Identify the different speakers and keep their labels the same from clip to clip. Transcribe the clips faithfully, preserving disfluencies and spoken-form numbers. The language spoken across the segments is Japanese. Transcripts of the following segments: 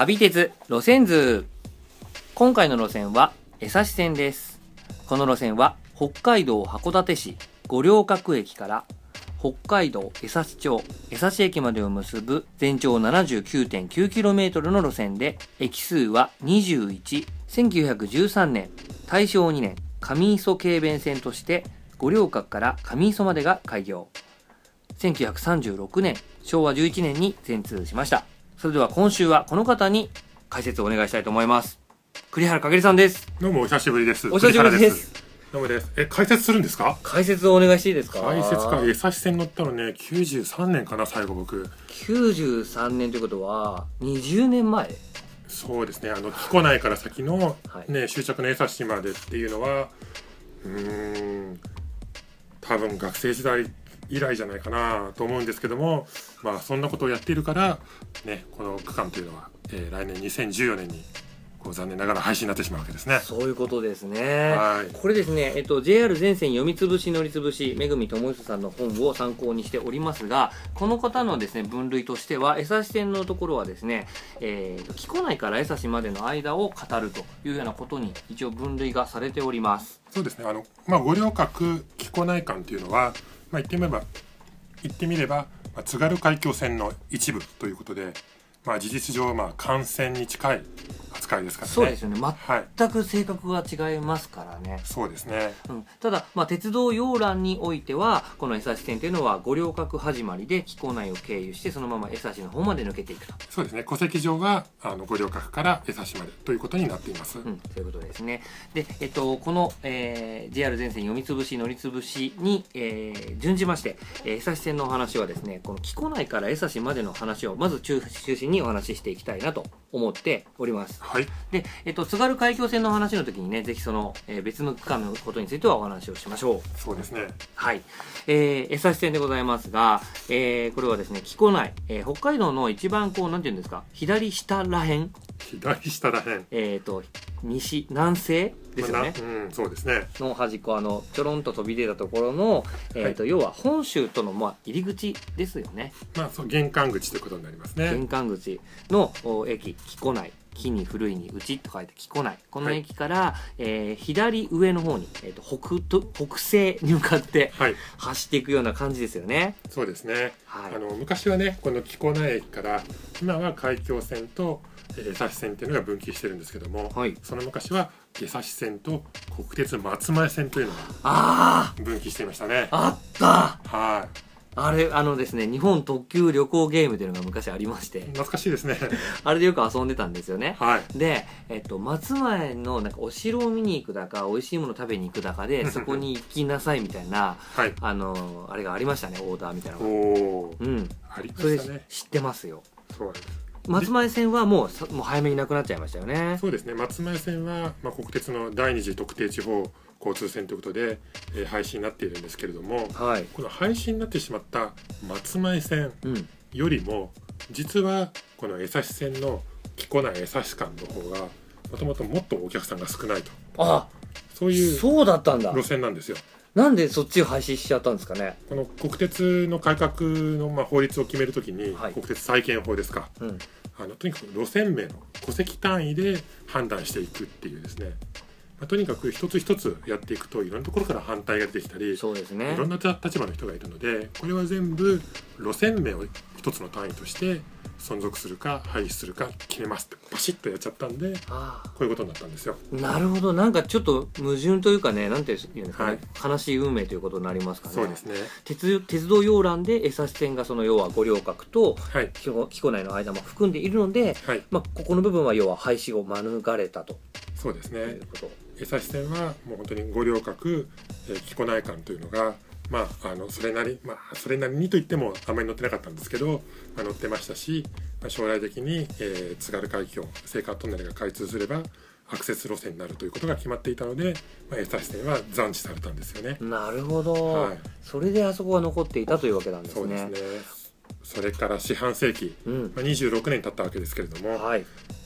Speaker 1: 旅鉄路線図。今回の路線は江差線です。この路線は北海道函館市五稜郭駅から北海道江差町江差駅までを結ぶ全長 ななじゅうきゅうてんきゅうキロメートル の路線で、駅数はにじゅういち、せんきゅうひゃくじゅうさんねん大正にねん上磯軽便線として五稜郭から上磯までが開業。せんきゅうひゃくさんじゅうろくねんしょうわじゅういちねんに全通しました。それでは今週はこの方に解説をお願いしたいと思います。栗原かけりさんです。
Speaker 2: どうもお久しぶりです。
Speaker 1: お久しぶりです。
Speaker 2: どうもです。え、解説するんですか？
Speaker 1: 解説をお願いしていいですか？
Speaker 2: 解説か。江差線乗ったのね、きゅうじゅうさんねんかな、最後僕。
Speaker 1: きゅうじゅうさんねんということはにじゅうねんまえ。
Speaker 2: そうですね。あの木古内から先の、
Speaker 1: はい、
Speaker 2: ね、終着の江差までっていうのは、うーん、多分学生時代以来じゃないかなと思うんですけども、まあそんなことをやっているからね、この区間というのは、えー、来年にせんじゅうよねんにこう残念ながら廃止になってしまうわけですね。
Speaker 1: そういうことですね。
Speaker 2: はい。
Speaker 1: これですね、えっと、ジェイアール 全線読みつぶし乗りつぶし、めぐみともよしさんの本を参考にしておりますが、この方のですね、分類としては、江差線のところはですね、えー、木古内から江差までの間を語るというようなことに一応分類がされております。
Speaker 2: そうですね。あの、まあ、五稜郭木古内間というのは、まあ、言ってみれば、言ってみれば、まあ、津軽海峡線の一部ということで、まあ、事実上、まあ、幹線に近い扱いですからね。
Speaker 1: そうですよね。
Speaker 2: はい、
Speaker 1: 全く性格が違いますからね。
Speaker 2: そうですね。
Speaker 1: うん、ただ、まあ、鉄道要覧においては、この江差線というのは五稜郭始まりで木古内を経由して、そのまま江差の方まで抜けていくと。
Speaker 2: そうですね。戸籍上はあの五稜郭から江差までということになっています。
Speaker 1: うん、ということですね。で、えっと、この、えー、ジェイアール 全線読みつぶし乗りつぶしに、えー、準じまして、江差線のお話はですね、この木古内から江差までの話をまず中中心にお話ししていきたいなと思っております。
Speaker 2: はい。
Speaker 1: で、えっと、津軽海峡線の話の時にね、ぜひその、えー、別の区間のことについてはお話をしましょう。
Speaker 2: そうですね。
Speaker 1: はい。えー、江差線でございますが、えー、これはですね、木古内、えー、北海道の一番こう、なんていうんですか、左下らへん。
Speaker 2: 左下らへん。
Speaker 1: えっと、西、南西ですよね。
Speaker 2: うん、そうですね。
Speaker 1: の端っこ、あの、ちょろんと飛び出たところの、えっと、はい、要は本州との、まあ、入り口ですよね。
Speaker 2: まあ、そう、玄関口ということになりますね。
Speaker 1: 玄関口の駅、木古内。木に古いに内と書いて木古内。この駅から、はい、えー、左上の方に、えー、と 北, と北西に向かって走っていくような感じですよね。はい、
Speaker 2: そうですね。
Speaker 1: はい、
Speaker 2: あの昔はね、この木古内駅から今は海峡線と江差線っていうのが分岐してるんですけども、はい、その昔は江差線と国鉄松前線というのが分岐していましたね。
Speaker 1: あった
Speaker 2: はい。
Speaker 1: あれ、あのですね、日本特急旅行ゲームというのが昔ありまして。
Speaker 2: 懐かしいですね。
Speaker 1: あれでよく遊んでたんですよね。
Speaker 2: はい。
Speaker 1: で、えっと、松前のなんかお城を見に行くだか、美味しいもの食べに行くだかで、そこに行きなさいみたいな、はい、あの、あれがありましたね、オーダーみたいなのが。
Speaker 2: おー。
Speaker 1: うん。
Speaker 2: ありましたね。
Speaker 1: それ知ってますよ。
Speaker 2: そうです。
Speaker 1: 松前線はもう、もう早めになくなっちゃいましたよね。
Speaker 2: そうですね。松前線は、まあ、国鉄の第二次特定地方交通線ということで、えー、廃止になっているんですけれども、はい、この廃止になってしまった松前線よりも、うん、実はこの江差線の木古内江差間の方がもともともっとお客さんが少ないと。
Speaker 1: あ、
Speaker 2: そういう
Speaker 1: そうだったんだ。
Speaker 2: 路線なんですよ。
Speaker 1: なんでそっちを廃止しちゃったんですかね。
Speaker 2: この国鉄の改革の、まあ、法律を決めるときに、はい、国鉄再建法ですか、うん、あのとにかく路線名の戸籍単位で判断していくっていうですね、まあ、とにかく一つ一つやっていくといろんなところから反対が出てきたり、
Speaker 1: そうですね、
Speaker 2: いろんな立場の人がいるので、これは全部路線名を一つの単位として存続するか廃止するか決めますってバシッとやっちゃったんで、こういうことになったんですよ。
Speaker 1: なるほど。なんかちょっと矛盾というかね、なんていうんですかね、はい、悲しい運命ということになりますかね。
Speaker 2: そうですね。
Speaker 1: 鉄、鉄道要覧で江差線がその要は五稜郭と木古内の間も含んでいるので、はい、まあ、ここの部分は要は廃止を免れたと。
Speaker 2: そうですね。江差線はもう本当に五稜郭、えー、木古内間というのが、まあ、あのそれなり、まあ、それなりにといってもあまり乗ってなかったんですけど、まあ、乗ってましたし、まあ、将来的に、えー、津軽海峡青函トンネルが開通すればアクセス路線になるということが決まっていたので、まあ、江差線は残地されたんですよね。
Speaker 1: なるほど、はい、それであそこが残っていたというわけなんですね。
Speaker 2: そうですね。それから四半世紀、うん、まあ、にじゅうろくねん経ったわけですけれども、はい、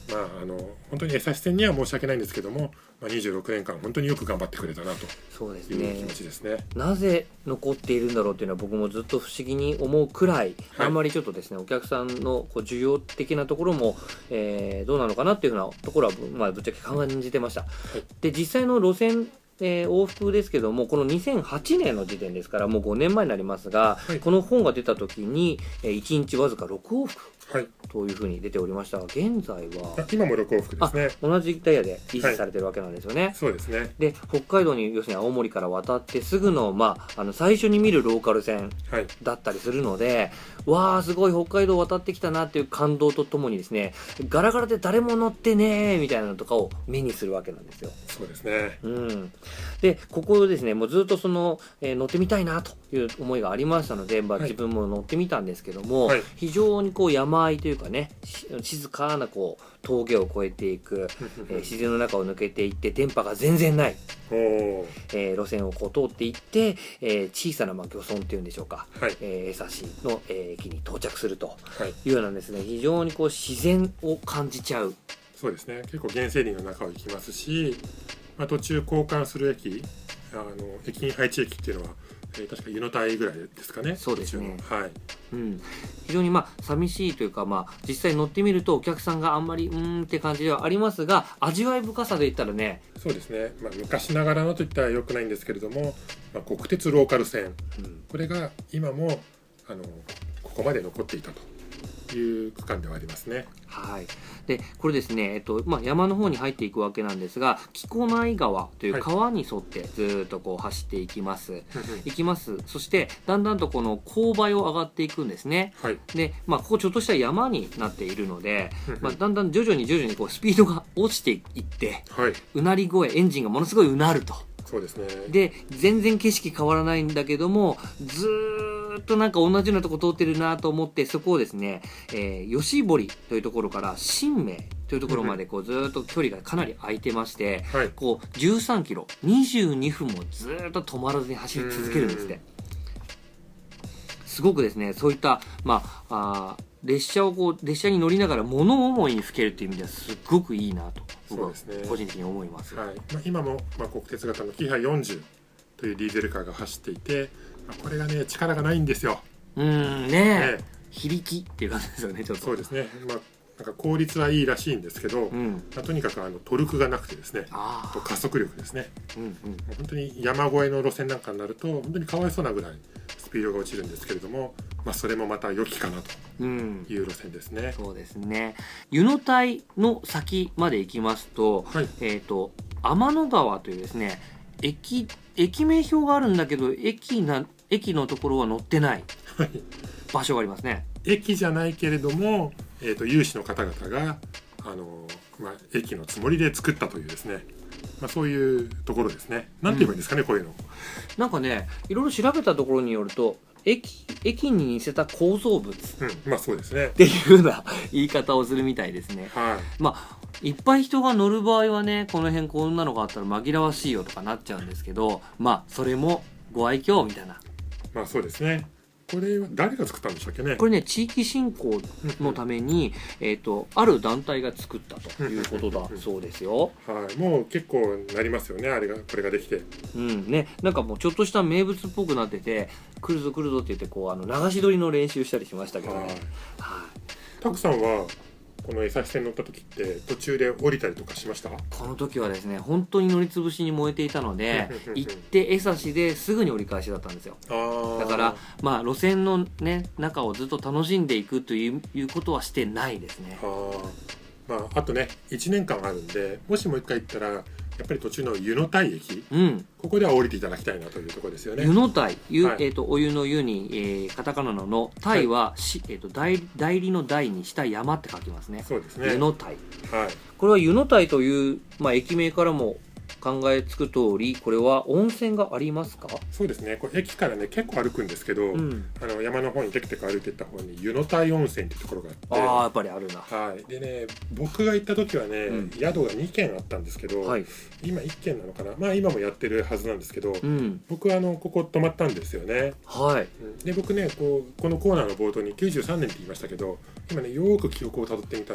Speaker 2: まあ、あの本当に江差線には申し訳ないんですけども、まあ、にじゅうろくねんかん本当によく頑張ってくれたなと
Speaker 1: そうです
Speaker 2: いう
Speaker 1: ね
Speaker 2: 気持ちですね。
Speaker 1: なぜ残っているんだろうっていうのは僕もずっと不思議に思うくらい、
Speaker 2: はい、
Speaker 1: あんまりちょっとですねお客さんのこう需要的なところも、えー、どうなのかなっていうふうなところは、まあ、ぶっちゃけ感じてました。はい、で実際の路線えー、往復ですけども、このにせんはちねんの時点ですからもうごねんまえになりますが、はい、この本が出た時に、えー、いちにちわずかろくおうふく、はい、というふうに出ておりましたが、現在は
Speaker 2: 今もろくおうふくですね。
Speaker 1: 同じダイヤで維持されてるわけなんですよね。
Speaker 2: はい、そうですね。
Speaker 1: で北海道に要するに青森から渡ってすぐの、まあ、あの最初に見るローカル線だったりするので、はい、わーすごい北海道渡ってきたなっていう感動とともにですね、ガラガラで誰も乗ってねーみたいなのとかを目にするわけなんですよ。
Speaker 2: そうですね。
Speaker 1: うん、でここですねもうずっとその、えー、乗ってみたいなという思いがありましたので、まあ、自分も乗ってみたんですけども、はい、非常にこう山あいというかね静かなこう峠を越えていく、えー、自然の中を抜けていって電波が全然ない、えー、路線をこう通っていって、えー、小さなまあ漁村っていうんでしょうか、はい、えー、江差の、えー、駅に到着するというようなですね、非常にこう自然を感じちゃう。
Speaker 2: そうですね、結構原生林の中を行きますし、まあ、途中交換する駅、あの駅員配置駅っていうのは、えー、確か湯の台ぐらいですかね。
Speaker 1: そうですね、
Speaker 2: はい、
Speaker 1: うん、非常にまあ寂しいというか、まあ、実際乗ってみるとお客さんがあんまりうーんって感じではありますが、味わい深さで言ったらね、
Speaker 2: そうですね、まあ、昔ながらのといったらよくないんですけれども、まあ、国鉄ローカル線、うん、これが今もあのここまで残っていたという区間ではありますね。
Speaker 1: はい、でこれですね、えっとまあ、山の方に入っていくわけなんですが、木古内川という川に沿ってずっとこう走っていきます、はい、行きます。そしてだんだんとこの勾配を上がっていくんですね。はい、で、まあ、ここちょっとした山になっているので、まあ、だんだん徐々に徐々にこうスピードが落ちていって、はい、うなり声、エンジンがものすごいうなると。
Speaker 2: そうですね。
Speaker 1: で全然景色変わらないんだけども、ずーっとなんか同じようなとこ通ってるなと思って、そこをですね、えー、吉堀というところから新名というところまでこうずーっと距離がかなり空いてまして、はい、こうじゅうさんキロにじゅうにふんもずーっと止まらずに走り続けるんですね。すごくですね、そういった、まあ、あ列車をこう列車に乗りながら物思いにふけるっていう意味ではすっごくいいなと僕は個人的に思います。
Speaker 2: はい、まあ、今も、まあ、国鉄型のキハよんじゅうというディーゼルカーが走っていて、まあ、これがね力がないんですよ。
Speaker 1: うんねえ、非力っていう感じですよね。ちょっと
Speaker 2: そうですね、まあ、なんか効率はいいらしいんですけど、うん、まあ、とにかくあのトルクがなくてですね、あと加速力ですね、うんうん、本当に山越えの路線なんかになると本当にかわいそうなぐらいスピードが落ちるんですけれども、まあ、それもまた良きかなという路線ですね。
Speaker 1: うん、そうですね。湯の台の先まで行きますと、はい、えーと天の川というですね、駅駅名標があるんだけど駅な駅のところは載ってない場所がありますね。
Speaker 2: 駅じゃないけれども、えーと有志の方々があの、まあ、駅のつもりで作ったというですね、まあ、そういうところですね。なんて言えばいいんですかね、うん、こういうの。
Speaker 1: なんかね、いろいろ調べたところによると、駅, 駅に似せた構造物、
Speaker 2: うん、まあそうですね
Speaker 1: っていうような言い方をするみたいですね。
Speaker 2: はい、
Speaker 1: まあいっぱい人が乗る場合はね、この辺こんなのがあったら紛らわしいよとかなっちゃうんですけど、まあそれもご愛嬌みたいな。
Speaker 2: まあそうですね。これは誰が作ったんでしたっけね。
Speaker 1: これね、地域振興のために、えーと、ある団体が作ったということだそうですよ。
Speaker 2: はい、もう結構なりますよね、あれがこれができて。
Speaker 1: うんね、なんかもうちょっとした名物っぽくなってて、来るぞ来るぞって言ってこうあの流し撮りの練習したりしましたけどね。はい、はい、
Speaker 2: たくさんはこの江差線乗った時って途中で降りたりとかしました？
Speaker 1: この時はですね、本当に乗りつぶしに燃えていたので行って江差ですぐに折り返しだったんですよ。
Speaker 2: あ
Speaker 1: だからまあ路線のね中をずっと楽しんでいくという、いうことはしてないですね。
Speaker 2: あ、まあ、あとねいちねんかんあるんで、もしもう一回行ったらやっぱり途中の湯の台駅、うん、ここでは降りていただきたいなというところですよね。
Speaker 1: 湯の台、湯、はい、えーと、お湯の湯に、えー、カタカナのの台は、はい、えーと、代, 代理の台にした山って書きますね。
Speaker 2: そうですね。
Speaker 1: 湯の台、
Speaker 2: はい、
Speaker 1: これは湯の台という、まあ、駅名からも考えつく通り、これは温泉がありますか？
Speaker 2: そうですね、これ駅からね結構歩くんですけど、うん、あの山の方にテクテク歩いていった方に湯の台温泉っていうところがあって、
Speaker 1: ああやっぱりあるな。
Speaker 2: はい、でね僕が行った時はね、うん、宿がにけんあったんですけど、はい、今いっけんなのかな、まあ今もやってるはずなんですけど、うん、僕はあのここ泊まったんですよね。
Speaker 1: はい、
Speaker 2: で僕ねこうこのコーナーの冒頭にきゅうじゅうさんねんって言いましたけど、今ねよーく記憶をたどってみたら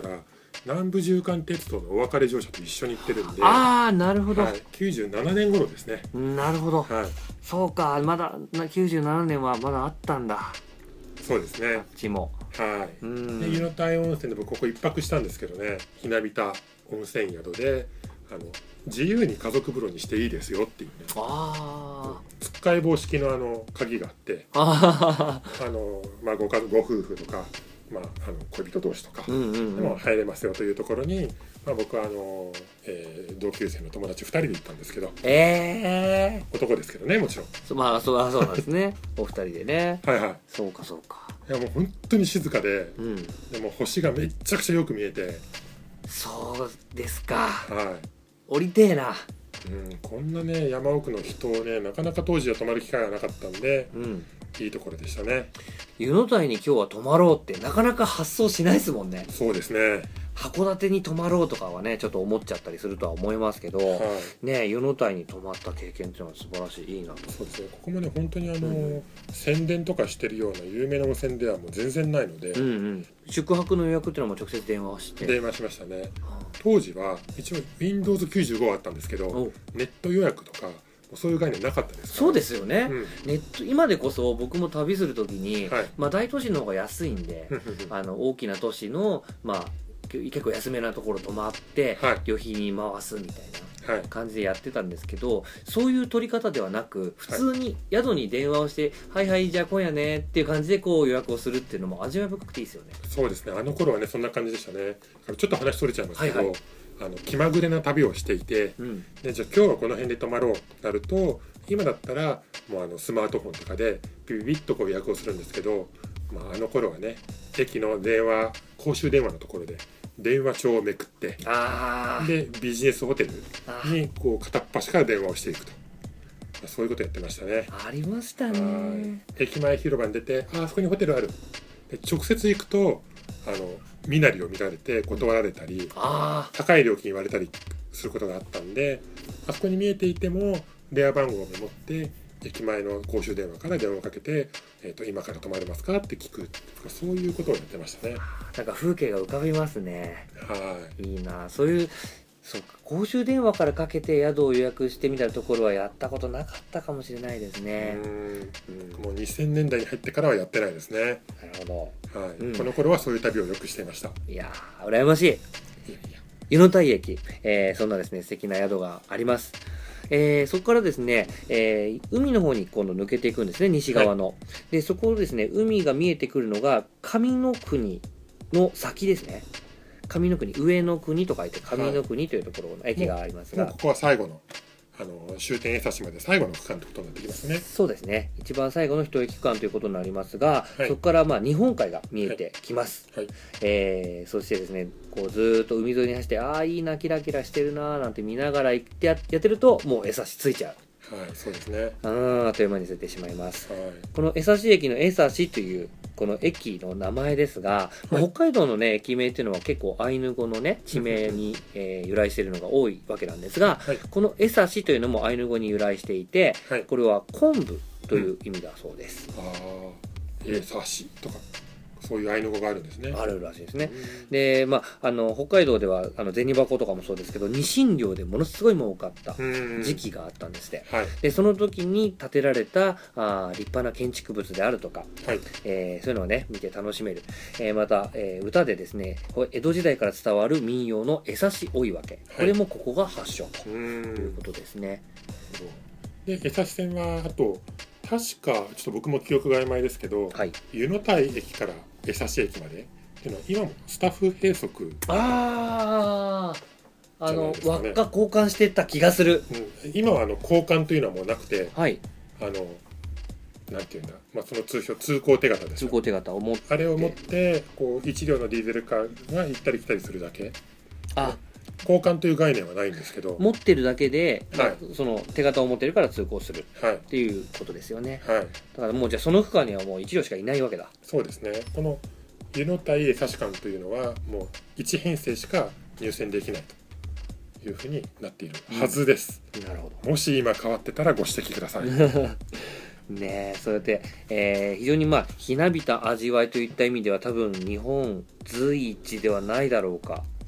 Speaker 2: 南部縦貫鉄道のお別れ乗車と一緒に行ってるんで、
Speaker 1: ああなるほど、
Speaker 2: はい、きゅうじゅうななねん頃ですね。
Speaker 1: なるほど、
Speaker 2: はい、
Speaker 1: そうか、まだきゅうじゅうななねんはまだあったんだ。
Speaker 2: そうですね。
Speaker 1: あっちも。
Speaker 2: はい。
Speaker 1: うん。
Speaker 2: で湯の岱温泉で僕ここ一泊したんですけどね、ひなびた温泉宿であの自由に家族風呂にしていいですよっていうね。
Speaker 1: ああ。
Speaker 2: つっかえ棒式のあの鍵があって、
Speaker 1: あ
Speaker 2: あのまあご家族ご夫婦とか、まああの恋人同士とかで
Speaker 1: うんうんうん。
Speaker 2: も入れますよというところに、まあ僕はあの、えー同級生の友達ふたりで行ったんですけど、
Speaker 1: ええ
Speaker 2: 男ですけどねもちろん。
Speaker 1: ー。まあそうあそうなんですね。お二人でね。
Speaker 2: はいはい。
Speaker 1: そうかそうか。
Speaker 2: いやもう本当に静かで、
Speaker 1: うん。
Speaker 2: でも星がめっちゃくちゃよく見えて、
Speaker 1: そうですか。
Speaker 2: はい。
Speaker 1: 降りてえな。
Speaker 2: うん、こんなね山奥の人をねなかなか当時は泊まる機会がなかったんで、
Speaker 1: うん。
Speaker 2: いいところでしたね。
Speaker 1: 湯の岱に今日は泊まろうってなかなか発想しないですもんね。
Speaker 2: そうですね。
Speaker 1: 函館に泊まろうとかはねちょっと思っちゃったりするとは思いますけど、
Speaker 2: はい
Speaker 1: ね湯の岱に泊まった経験っていうのは素晴らしい、いいなと。
Speaker 2: そうですね。ここもね本当にあの、
Speaker 1: うん
Speaker 2: 宣伝とかしてるような有名な温泉ではもう全然ないので、
Speaker 1: うんうん。宿泊の予約っていうのも直接電話をして
Speaker 2: 電話しましたね。当時は一応 ウィンドウズきゅうじゅうご あったんですけど、
Speaker 1: お
Speaker 2: ネット予約とかそういう概念なかったですから。
Speaker 1: そうですよね、
Speaker 2: うん
Speaker 1: ネット今でこそ僕も旅するときに、
Speaker 2: はい
Speaker 1: まあ、大都市の方が安いんであの大きな都市の、まあ、結構安めなところ泊まって、
Speaker 2: はい
Speaker 1: 旅費に回すみたいな
Speaker 2: はい
Speaker 1: 感じでやってたんですけど、そういう取り方ではなく普通に宿に電話をして「はいはいじゃあ今夜ね」っていう感じでこう予約をするっていうのも味わい深くていいですよね。
Speaker 2: そうですね。あの頃はねそんな感じでしたね。ちょっと話それちゃいますけど、
Speaker 1: はいはい
Speaker 2: あの気まぐれな旅をしていて、
Speaker 1: うん
Speaker 2: でじゃあ今日はこの辺で泊まろうとなると、今だったらもうあのスマートフォンとかでピピピッとこう予約をするんですけど、まあ、あの頃はね駅の電話公衆電話のところで電話帳をめくって
Speaker 1: あー
Speaker 2: でビジネスホテル
Speaker 1: あー
Speaker 2: にこう片っ端から電話をしていくと、まあ、そういうことやってましたね。
Speaker 1: ありました
Speaker 2: はい
Speaker 1: ね。
Speaker 2: 駅前広場に出て、ああそこにホテルあるで直接行くとあの身なりを見られて断られたり、
Speaker 1: あ
Speaker 2: 高い料金言われたりすることがあったんで、あそこに見えていても電話番号をメモって駅前の公衆電話から電話をかけて、えー、と今から泊まれますかって聞くとか、そういうことをやってましたね。
Speaker 1: あなんか風景が浮かびますね。
Speaker 2: はい
Speaker 1: いいなそういう。そうか公衆電話からかけて宿を予約してみたところはやったことなかったかもしれないですね。
Speaker 2: うーん
Speaker 1: うん
Speaker 2: もうにせんねんだいに入ってからはやってないですね。
Speaker 1: なるほ
Speaker 2: はい
Speaker 1: うん
Speaker 2: この頃はそういう旅をよくしていました。い
Speaker 1: ど。いやー羨ましい。
Speaker 2: やいや
Speaker 1: 湯の岱駅、えーそんなですね素敵な宿があります。えーそこからですね、えー海の方に今度抜けていくんですね、西側の。でそこをですね海が見えてくるのが上の国の先ですね。上の国上の国と書いて上の国というところの駅がありますが、
Speaker 2: もうここは最後のあの終点江差まで最後の区間ということになってきますね。
Speaker 1: そうですね一番最後の一駅区間ということになりますが、
Speaker 2: はい
Speaker 1: そこからまあ日本海が見えてきます。
Speaker 2: はい
Speaker 1: えーそしてですねこうずーっと海沿いに走ってああいいなキラキラしてるなーなんて見ながら行ってややってるともう江差ついちゃう。
Speaker 2: はいそうですね。
Speaker 1: あーあっという間に出てしまいます。
Speaker 2: はい
Speaker 1: この江差駅の江差というこの駅の名前ですが、まあ
Speaker 2: はい
Speaker 1: 北海道のね駅名っていうのは結構アイヌ語のね地名に、えー由来しているのが多いわけなんですが、
Speaker 2: はい
Speaker 1: この江差というのもアイヌ語に由来していて、
Speaker 2: はい
Speaker 1: これは昆布という意味だそうです。
Speaker 2: ああえさしとかそういうアイヌ語があるんですね。
Speaker 1: あるらしいですね。
Speaker 2: うん
Speaker 1: で、まあ、あの北海道ではあの銭箱とかもそうですけどニシン漁でものすごい儲かった
Speaker 2: うん
Speaker 1: 時期があったんですって。
Speaker 2: はい
Speaker 1: でその時に建てられたあー立派な建築物であるとか、
Speaker 2: はい
Speaker 1: えーそういうのをね見て楽しめる、えーまた、えー歌でですねこれ江戸時代から伝わる民謡の江差追い分け、これもここが発祥と
Speaker 2: う
Speaker 1: いうんことですね。
Speaker 2: で江差線はあと確かちょっと僕も記憶が曖昧ですけど、
Speaker 1: はい。
Speaker 2: 湯の岱駅から江差駅までっていうのは今もスタッフ閉塞、
Speaker 1: あああの、
Speaker 2: じゃないですかね
Speaker 1: 輪っか交換してった気がする。
Speaker 2: うん、今はあの交換というのはもうなくて、
Speaker 1: はい。
Speaker 2: あのなんていうんだ、まあ、その通称通行手形ですよ。
Speaker 1: 通行手形を持って
Speaker 2: あれを持ってこういち両のディーゼルカーが行ったり来たりするだけ。
Speaker 1: あ
Speaker 2: 交換という概念はないんですけど、
Speaker 1: 持ってるだけで、まあ
Speaker 2: はい
Speaker 1: その手形を持ってるから通行する
Speaker 2: はい
Speaker 1: っていうことですよね。
Speaker 2: はい
Speaker 1: だからもうじゃあその区間にはもういち両しかいないわけだ。
Speaker 2: そうですね。この湯の岱江差間というのはもういち編成しか入線できないというふうになっているはずです。
Speaker 1: なるほど。
Speaker 2: もし今変わってたらご指摘ください。
Speaker 1: ねえそうやって、えー非常にまあひなびた味わいといった意味では多分日本随一ではないだろうか。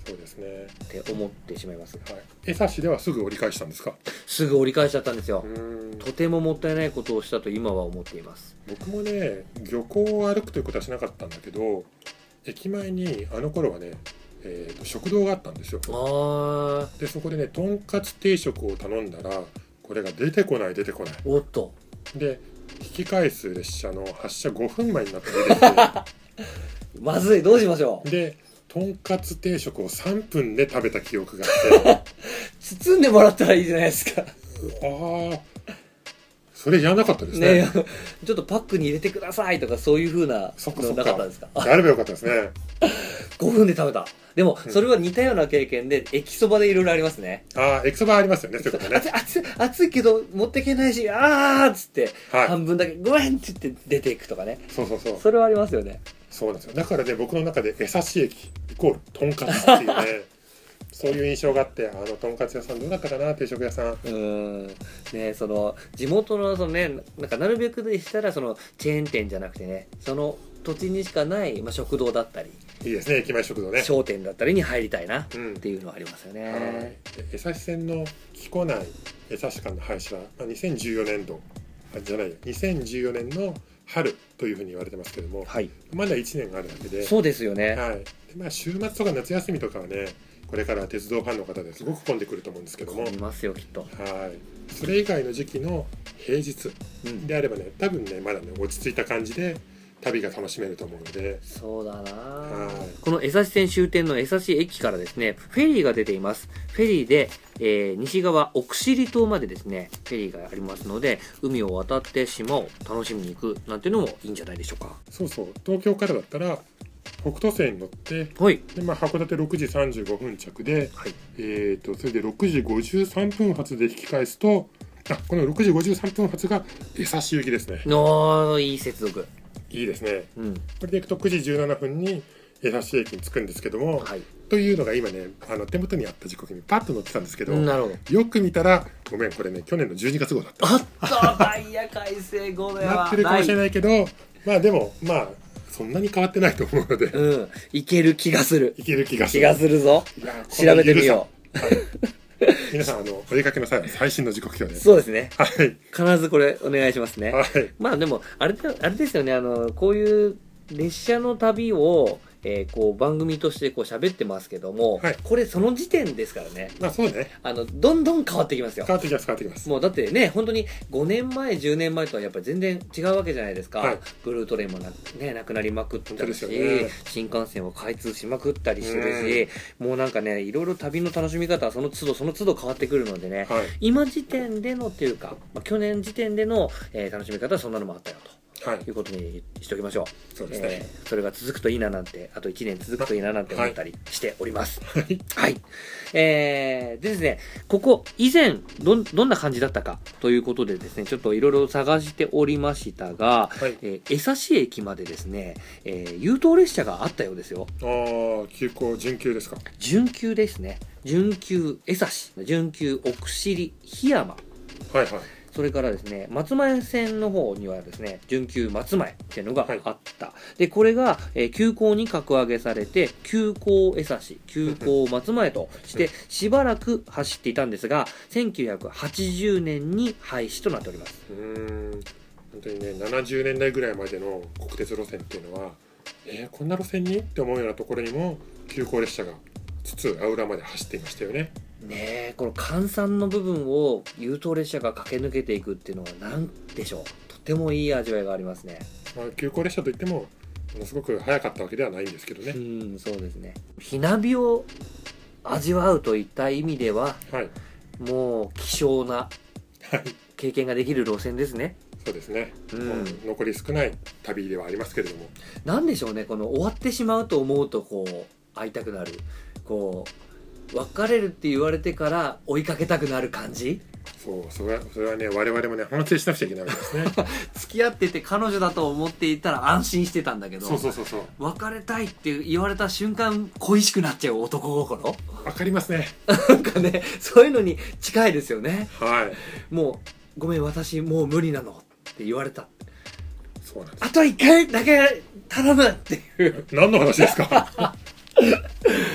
Speaker 2: そうですね
Speaker 1: って思ってしまいます。
Speaker 2: はい、江差ではすぐ折り返したんですか？
Speaker 1: すぐ折り返しちゃったんですよ。
Speaker 2: うん
Speaker 1: とてももったいないことをしたと今は思っています。
Speaker 2: 僕もね漁港を歩くということはしなかったんだけど、駅前にあの頃はね、えー、と食堂があったんですよ。
Speaker 1: あ
Speaker 2: でそこでねとんかつ定食を頼んだらこれが出てこない出てこない
Speaker 1: おっと
Speaker 2: で引き返す列車の発車ごふんまえになって出てきて
Speaker 1: まずい、どうしましょう。
Speaker 2: でとんかつ定食をさんぷんで食べた記憶があって
Speaker 1: 包んでもらったらいいじゃないですか。
Speaker 2: ああそれやらなかったですね。
Speaker 1: ねちょっとパックに入れてくださいとかそういう風なの
Speaker 2: そっかそっか
Speaker 1: なかったんですか？
Speaker 2: やればよかったですね。
Speaker 1: ごふんで食べた。でも、
Speaker 2: うん
Speaker 1: それは似たような経験で駅そばでいろいろありますね。
Speaker 2: ああ駅そばありますよねそういうことね。
Speaker 1: 熱い熱い熱いけど持っていけないし、あーっつって、
Speaker 2: はい
Speaker 1: 半分だけごめんって言って出ていくとかね。
Speaker 2: そうそうそう
Speaker 1: それはありますよね。
Speaker 2: そうなんですよ。だからね僕の中で江差駅イコールとんかつっていうねそういう印象があって、あのとんかつ屋さんどうだったかな定食屋さん。
Speaker 1: うーんね、その地元のそのね、なんかなるべくでしたらそのチェーン店じゃなくてね、その土地にしかない、まあ、食堂だったり、
Speaker 2: いいですね駅前食堂ね。
Speaker 1: 商店だったりに入りたいなっ
Speaker 2: うん
Speaker 1: ていうのはありますよね。
Speaker 2: はいで江差線の木古内江差間の廃止は、まあ、にせんじゅうよねんどあじゃないよにせんじゅうよねんの春というふうに言われてますけども、
Speaker 1: はい、
Speaker 2: まだいちねんがあるだけで、
Speaker 1: そうですよね。
Speaker 2: はいでまあ、週末とか夏休みとかはねこれから鉄道ファンの方ですごく混んでくると思うんですけども、
Speaker 1: いますよきっと。
Speaker 2: はいそれ以外の時期の平日
Speaker 1: うん、
Speaker 2: であればね多分ねまだね落ち着いた感じで旅が楽しめると思うので、
Speaker 1: そうだな、
Speaker 2: はい
Speaker 1: この江差線終点の江差駅からですねフェリーが出ています。フェリーで、えー西側奥尻島までですねフェリーがありますので、海を渡って島を楽しみに行くなんていうのもいいんじゃないでしょうか。
Speaker 2: そうそう東京からだったら北斗線に乗って
Speaker 1: はい
Speaker 2: で、まあ、函館ろくじさんじゅうごふん着で、
Speaker 1: はい
Speaker 2: えー、とそれでろくじごじゅうさんぷん発で引き返すとあこのろくじごじゅうさんぷん発が江差行きですね。
Speaker 1: のいい接続。
Speaker 2: いいですね。
Speaker 1: うん
Speaker 2: これでいくとくじじゅうななふんに江差駅に着くんですけども、
Speaker 1: はい、
Speaker 2: というのが今ねあの手元にあった時刻にパッと載ってたんですけど、
Speaker 1: なるほど。
Speaker 2: よく見たらごめんこれね去年のじゅうにがつ号だった
Speaker 1: あったダイヤ改正後では
Speaker 2: なってるかもしれないけどまあでもまあそんなに変わってないと思うので、
Speaker 1: うん、いける気がする。
Speaker 2: いける気がする
Speaker 1: 気がするぞ。
Speaker 2: いや
Speaker 1: 調べてみよ
Speaker 2: う、はい、皆さんあのお出かけの際は最新の時刻表
Speaker 1: う。
Speaker 2: で
Speaker 1: そうですね。
Speaker 2: はい
Speaker 1: 必ずこれお願いしますね。
Speaker 2: はい
Speaker 1: まあでもあれだあれですよね、あのこういう列車の旅を、えーこう番組としてこう喋ってますけども、
Speaker 2: はい
Speaker 1: これその時点ですからね、
Speaker 2: まあそうね
Speaker 1: あのどんどん変わってきますよ。
Speaker 2: 変わってきます変わってきます
Speaker 1: もうだってね本当にごねんまえじゅうねんまえとはやっぱり全然違うわけじゃないですか、
Speaker 2: はい
Speaker 1: ブルートレインもな,、ね、なくなりまくった
Speaker 2: 本当です
Speaker 1: し、
Speaker 2: よね
Speaker 1: 新幹線を開通しまくったりしてるし、もうなんかねいろいろ旅の楽しみ方はその都度その都度変わってくるのでね、
Speaker 2: はい
Speaker 1: 今時点でのっていうか、まあ、去年時点での、えー楽しみ方はそんなのもあったよ
Speaker 2: はい
Speaker 1: ということにしておきましょう。
Speaker 2: そうですね、
Speaker 1: えーそれが続くといいななんて、あといちねん続くといいななんて思ったりしております。
Speaker 2: はい
Speaker 1: はい。えー、でですね、ここ以前どん、どんな感じだったかということでですね、ちょっといろいろ探しておりましたが、
Speaker 2: はい
Speaker 1: えー江差駅までですね、えー優等列車があったようですよ。
Speaker 2: ああ急行準急ですか。
Speaker 1: 準急ですね。準急江差、準急奥尻檜山。
Speaker 2: はいはい
Speaker 1: それからですね、松前線の方にはですね、準急松前っていうのがあった。はい、で、これが、えー、急行に格上げされて、急行江差、急行松前として、しばらく走っていたんですが、せんきゅうひゃくはちじゅうねんに廃止となっております。
Speaker 2: うーん本当にねななじゅうねんだいぐらいまでの国鉄路線っていうのは、えー、こんな路線にって思うようなところにも急行列車が津々浦々まで走っていましたよね。
Speaker 1: ねえ、この換算の部分を優等列車が駆け抜けていくっていうのは何でしょう。とてもいい味わいがありますね。
Speaker 2: まあ、急行列車といってもものすごく速かったわけではないんですけどね。
Speaker 1: うん、そうですね。ひなびを味わうといった意味では、
Speaker 2: はい
Speaker 1: もう希少な
Speaker 2: はい
Speaker 1: 経験ができる路線ですね。
Speaker 2: そうですね、
Speaker 1: うん
Speaker 2: もう残り少ない旅ではありますけれども、
Speaker 1: なんでしょうね、この終わってしまうと思うとこう会いたくなる、こう別れるって言われてから追いかけたくなる感じ。
Speaker 2: そうそれはそれはね我々もね反省しなくちゃいけないわけですね
Speaker 1: 付き合ってて彼女だと思っていたら安心してたんだけど、
Speaker 2: そうそうそうそう
Speaker 1: 別れたいって言われた瞬間恋しくなっちゃう男心
Speaker 2: わかりますね
Speaker 1: なんかね、そういうのに近いですよね。
Speaker 2: はい
Speaker 1: もうごめん私もう無理なのって言われた、
Speaker 2: そうなんです。
Speaker 1: あと一回だけ頼むっていう
Speaker 2: 何の話ですか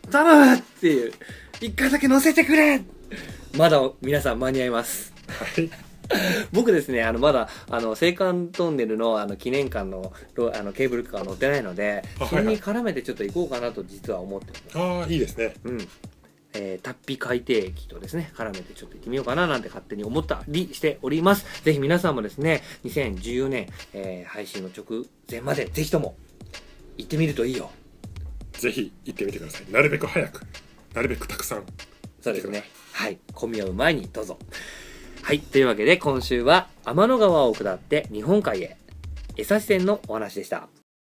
Speaker 1: 頼むっていう一回だけ乗せてくれ。まだ皆さん間に合います。
Speaker 2: はい。
Speaker 1: 僕ですね、あのまだあの青函トンネルのあの記念館のロあのケーブルカーが乗ってないので、それに絡めてちょっと行こうかなと実は思ってます。
Speaker 2: ああ、いいですね。
Speaker 1: うん。えー、タッピ海底駅とですね、絡めてちょっと行ってみようかななんて勝手に思ったりしております。ぜひ皆さんもですね、にせんじゅうよねん、えー、配信の直前までぜひとも行ってみるといいよ。
Speaker 2: ぜひ行ってみてください。なるべく早く、なるべくたくさん。
Speaker 1: そうですね。はい。混み合う前にどうぞ。はい。というわけで今週は天の川を下って日本海へ、江差線のお話でした。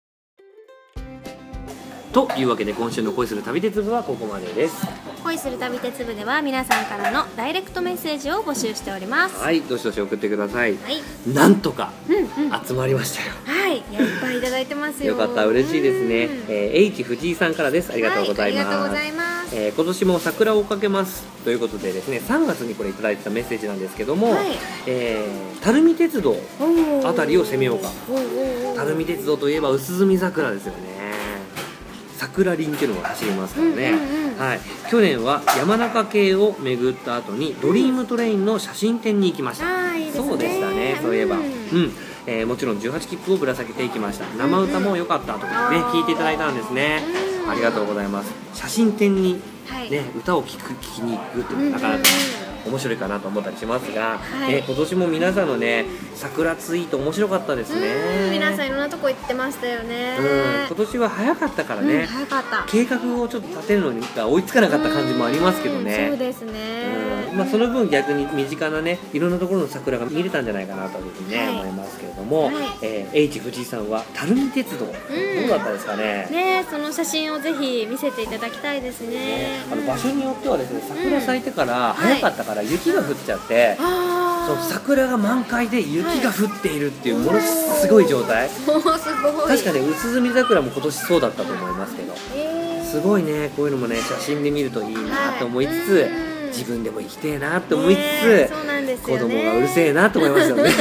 Speaker 1: というわけで今週の恋する旅鉄部はここまでです。
Speaker 3: 恋する旅鉄部では皆さんからのダイレクトメッセージを募集しております。
Speaker 1: はい。どしどし送ってください。
Speaker 3: はい。
Speaker 1: なんとか
Speaker 3: うんうん。
Speaker 1: 集まりましたよ。
Speaker 3: はい。いや、いっぱいいただいてますよ。
Speaker 1: よかった。嬉しいですね。
Speaker 3: うん
Speaker 1: えー、H 藤井さんからです。ありがとうございます。
Speaker 3: はい、ありがとうございます。
Speaker 1: えー、今年も桜を追っかけますということでですね、さんがつにこれいただいてたメッセージなんですけども、
Speaker 3: はい、
Speaker 1: えー、垂水鉄道あたりを攻めようか。垂水鉄道といえば薄墨桜ですよね。桜林っていうのが走りますからね、うんうんうん、はい、去年は山中系を巡った後にドリームトレインの写真展に行きました。
Speaker 3: あー、いいですね。
Speaker 1: そうでしたね、そういえば、うん、うんえー、もちろんじゅうはち切符をぶら下げていきました。生歌も良かったとかね、うんうん、聞いていただいたんですね。ありがとうございます。写真展に、ね、はい、歌を聴く聞きに行くっていうのはなかなか面白いかなと思ったりしますが、はい、ね、今年も皆さんのね桜ツイート面白かったですね。
Speaker 3: 皆さんいろんなとこ行ってましたよね。
Speaker 1: うん、今年は早かったからね、
Speaker 3: うん、早かった。
Speaker 1: 計画をちょっと立てるのにが追いつかなかった感じもありますけどね。
Speaker 3: そうですね、
Speaker 1: うん、まあ、その分逆に身近なねいろんなところの桜が見れたんじゃないかなというふうにね、はい、思いますけれども、はい、えー、H 藤井さんは垂水鉄道、うん、どうだったですかね。
Speaker 3: ね、その写真をぜひ見せていただきたいですね。ね、
Speaker 1: あの場所によってはですね、桜咲いてから早かったから雪が降っちゃって、うん、はい、そう桜が満開で雪が降っているっていうものすごい状態。
Speaker 3: すごい。
Speaker 1: 確かね、薄墨桜も今年そうだったと思いますけど、えー、すごいね、こういうのもね写真で見るといいなと思いつつ、はい、自分でも行きてえなと思いつつ、
Speaker 3: そうなんですよね、
Speaker 1: 子供がうるせえなと思いますよね。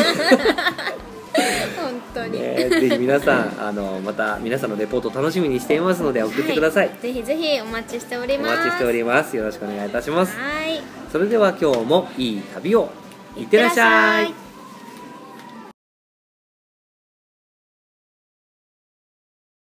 Speaker 3: 本当に、
Speaker 1: ね、ぜひ皆さんあのまた皆さんのレポート楽しみにしていますので送ってください。はい、
Speaker 3: ぜひぜひお待ちしております。
Speaker 1: お待ちしております。よろしくお願いいたします。
Speaker 3: はい、
Speaker 1: それでは今日もいい旅をいってらっしゃい。